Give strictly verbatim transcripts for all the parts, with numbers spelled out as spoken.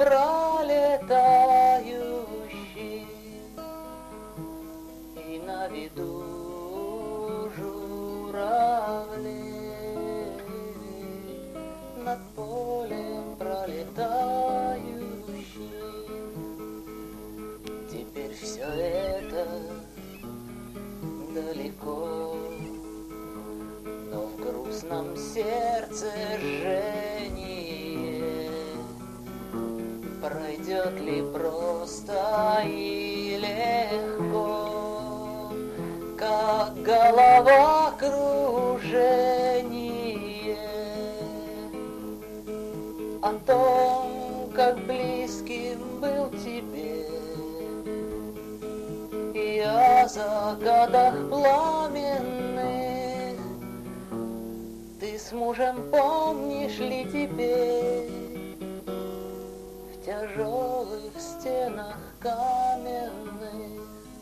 пролетающий, и на виду журавлей над полем пролетающий. Теперь все это далеко, но в грустном сердце жжение пройдет ли просто и легко, как головокружение о том, как близким был тебе и о закатах пламенных. Ты с мужем помнишь ли теперь в тяжелых стенах каменных?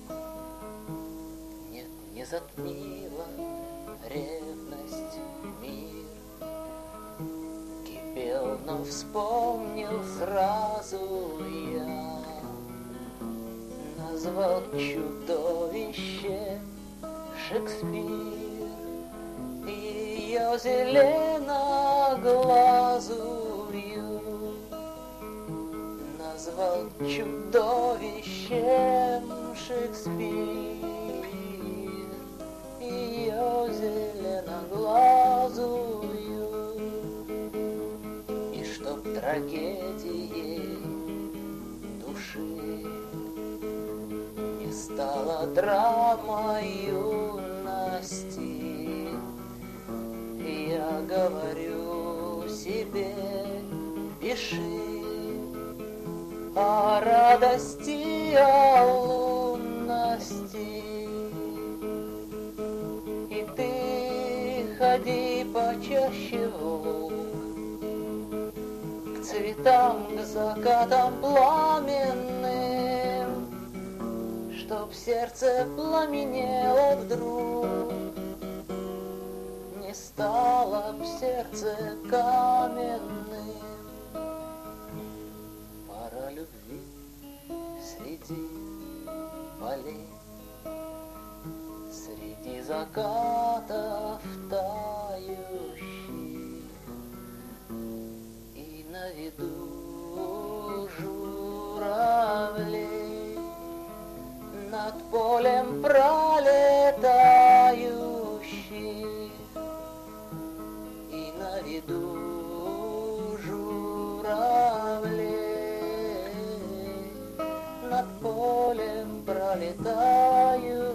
Нет, не затмила ревность мир, кипел, но вспомнил сразу я, назвал чудовище Шекспир, ее зеленоглазую назвал чудовищем Шекспир, ее зеленоглазую. И чтоб трагедией души не стала драма юности, я говорю себе: пиши о радости, о лунности, и ты ходи почаще в луг, к цветам, к закатам пламенным, чтоб сердце пламенело вдруг, не стало б сердце каменным. Пора любви среди полей, среди закатов тающих, и на виду журавлей над полем пролетающих, и на виду журавлей над полем пролетающих.